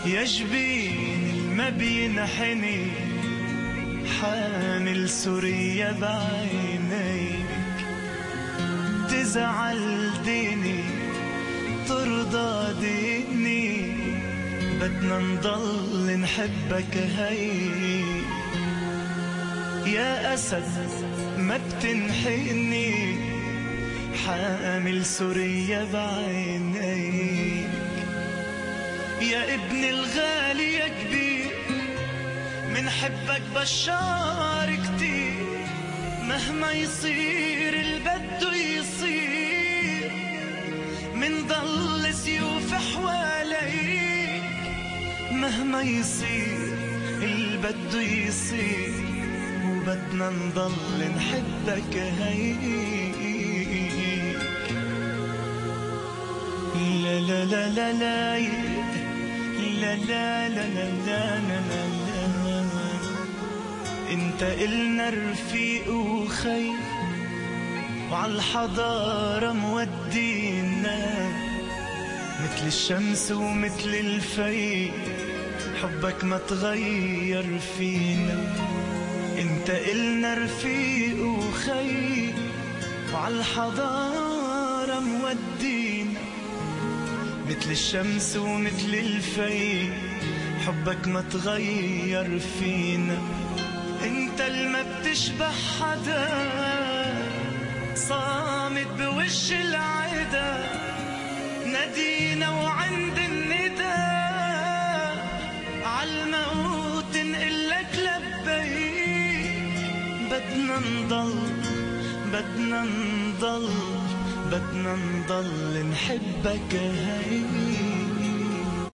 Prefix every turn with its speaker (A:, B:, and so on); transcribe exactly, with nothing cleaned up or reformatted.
A: يا جبين ما بينحني حامل سوريا بعينيك، تزعل ديني ترضى ديني، بدنا نضل نحبك هي. يا أسد ما بتنحني حامل سوريا بعينيك، يا ابن الغالي يا كبير منحبك بشار كتير، مهما يصير البدو يصير منضل سيوف حواليك، مهما يصير البدو يصير وبدنا نضل نحبك هيك. لا لا لا لا لا لا لا لا لا لا لا لا، انت إلنا رفيق وخي وعالحضارة مودينا، مثل الشمس ومثل الفي حبك ما تغير فينا. انت إلنا رفيق وخي وعالحضارة مودينا، مثل الشمس ومثل الفي حبك ما تغير فينا. انت الما بتشبه حدا صامت بوش العدا، نادينا وعند الندى عالموت نقلك لبيك. بدنا نضل بدنا نضل بدنا نضل نحبك هي.